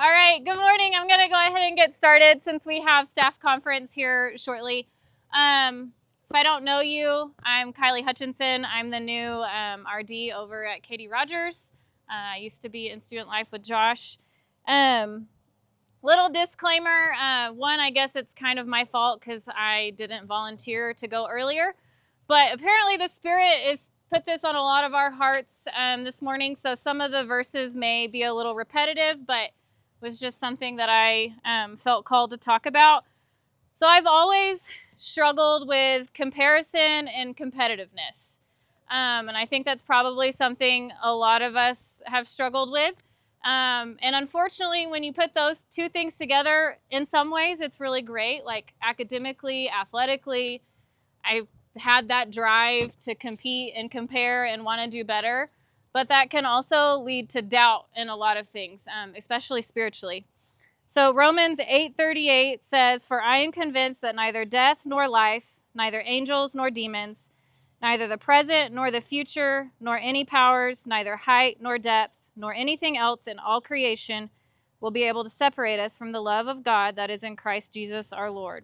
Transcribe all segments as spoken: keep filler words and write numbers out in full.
All right, good morning. I'm going to go ahead and get started since we have staff conference here shortly. Um, if I don't know you, I'm Kylie Hutchinson. I'm the new um, R D over at Katie Rogers. Uh, I used to be in Student Life with Josh. Um, little disclaimer, uh, one, I guess it's kind of my fault because I didn't volunteer to go earlier. But apparently the Spirit is put this on a lot of our hearts um, this morning, so some of the verses may be a little repetitive, but was just something that I um, felt called to talk about. So I've always struggled with comparison and competitiveness. Um, and I think that's probably something a lot of us have struggled with. Um, and unfortunately, when you put those two things together, in some ways, it's really great. Like academically, athletically, I had that drive to compete and compare and want to do better. But that can also lead to doubt in a lot of things, um, especially spiritually. So Romans eight thirty-eight says, "For I am convinced that neither death nor life, neither angels nor demons, neither the present nor the future, nor any powers, neither height nor depth, nor anything else in all creation will be able to separate us from the love of God that is in Christ Jesus our Lord."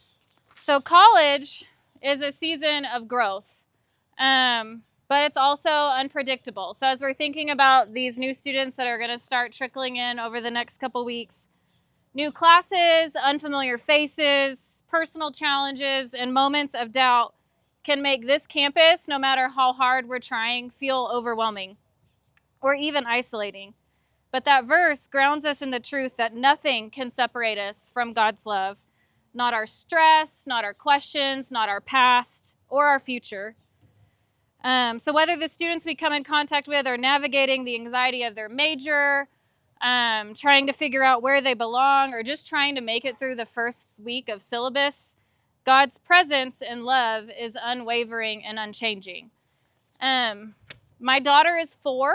So college is a season of growth. Um... But it's also unpredictable. So as we're thinking about these new students that are going to start trickling in over the next couple weeks, new classes, unfamiliar faces, personal challenges, and moments of doubt can make this campus, no matter how hard we're trying, feel overwhelming or even isolating. But that verse grounds us in the truth that nothing can separate us from God's love. Not our stress, not our questions, not our past, or our future. Um, so whether the students we come in contact with are navigating the anxiety of their major, um, trying to figure out where they belong, or just trying to make it through the first week of syllabus, God's presence and love is unwavering and unchanging. Um, my daughter is four,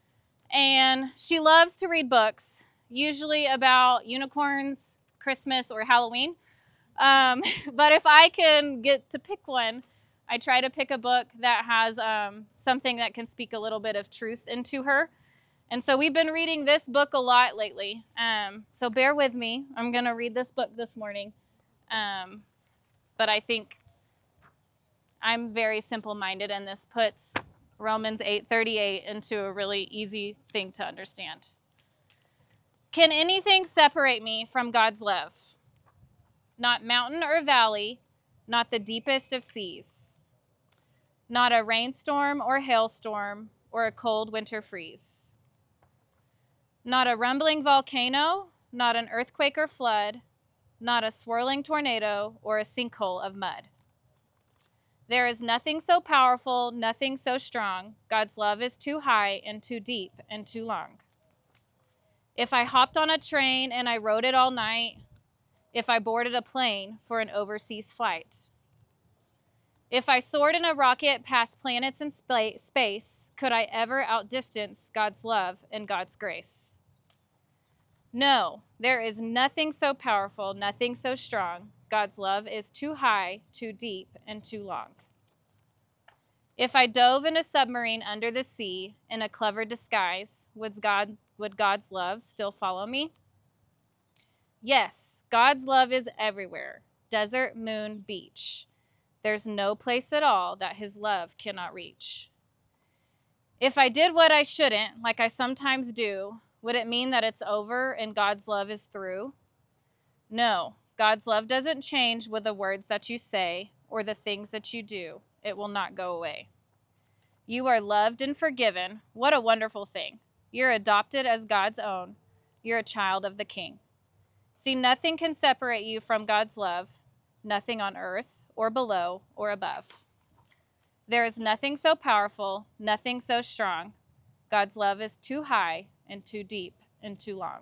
and she loves to read books, usually about unicorns, Christmas, or Halloween. Um, but if I can get to pick one, I try to pick a book that has um, something that can speak a little bit of truth into her. And so we've been reading this book a lot lately. Um, so bear with me. I'm going to read this book this morning. Um, but I think I'm very simple-minded, and this puts Romans eight thirty-eight into a really easy thing to understand. Can anything separate me from God's love? Not mountain or valley, not the deepest of seas. Not a rainstorm or hailstorm or a cold winter freeze. Not a rumbling volcano, not an earthquake or flood, not a swirling tornado or a sinkhole of mud. There is nothing so powerful, nothing so strong. God's love is too high and too deep and too long. If I hopped on a train and I rode it all night, if I boarded a plane for an overseas flight, if I soared in a rocket past planets in space, could I ever outdistance God's love and God's grace? No, there is nothing so powerful, nothing so strong. God's love is too high, too deep, and too long. If I dove in a submarine under the sea in a clever disguise, would God, would God's love still follow me? Yes, God's love is everywhere. Desert, moon, beach. There's no place at all that his love cannot reach. If I did what I shouldn't, like I sometimes do, would it mean that it's over and God's love is through? No, God's love doesn't change with the words that you say or the things that you do. It will not go away. You are loved and forgiven. What a wonderful thing. You're adopted as God's own. You're a child of the King. See, nothing can separate you from God's love. Nothing on earth or below or above. There is nothing so powerful, nothing so strong. God's love is too high and too deep and too long.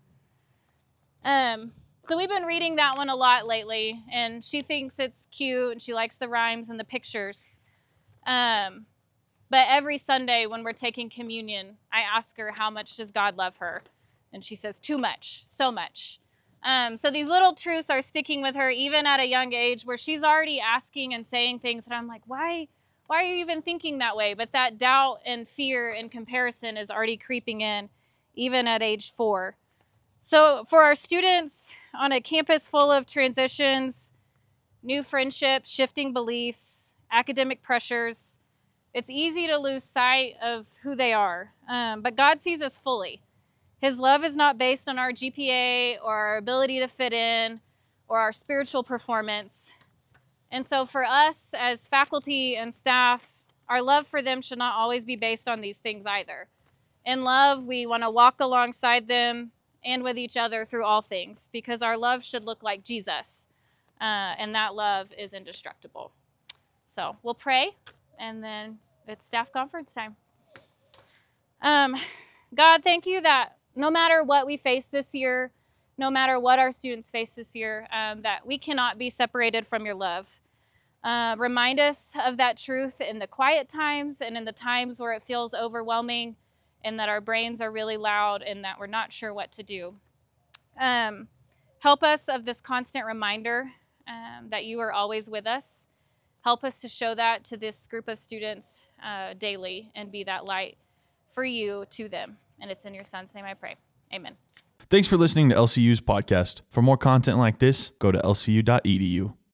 Um, so we've been reading that one a lot lately, and she thinks it's cute, and she likes the rhymes and the pictures. Um, but every Sunday when we're taking communion, I ask her how much does God love her, and she says too much, so much. Um, so these little truths are sticking with her even at a young age where she's already asking and saying things that I'm like, why, why are you even thinking that way? But that doubt and fear and comparison is already creeping in even at age four. So for our students on a campus full of transitions, new friendships, shifting beliefs, academic pressures, it's easy to lose sight of who they are. Um, but God sees us fully. His love is not based on our G P A or our ability to fit in or our spiritual performance. And so for us as faculty and staff, our love for them should not always be based on these things either. In love, we want to walk alongside them and with each other through all things, because our love should look like Jesus, uh, and that love is indestructible. So we'll pray, and then it's staff conference time. Um, God, thank you that no matter what we face this year, no matter what our students face this year, um, that we cannot be separated from your love. Uh, remind us of that truth in the quiet times and in the times where it feels overwhelming and that our brains are really loud and that we're not sure what to do. Um, help us of this constant reminder um, that you are always with us. Help us to show that to this group of students uh, daily and be that light for you to them. And it's in your son's name I pray. Amen. Thanks for listening to L C U's podcast. For more content like this, go to L C U dot E D U.